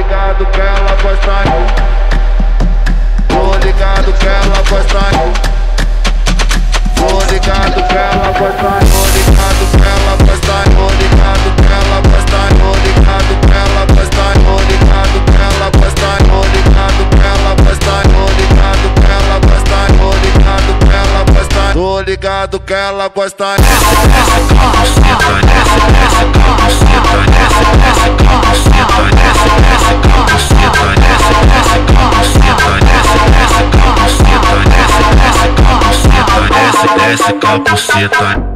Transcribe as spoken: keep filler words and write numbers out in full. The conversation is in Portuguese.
ligado que ela gosta. Tô ligado que ela gosta. Tô ligado que ela gosta. Tô ligado que ela gosta. Tô ligado que ela gosta. Tô ligado que ela gosta. Tô ligado que ela gosta. Tô ligado que ela gosta. Tô ligado que ela gosta. Tô ligado que ela gosta. Tô ligado que ela gosta. Desce com a buceta.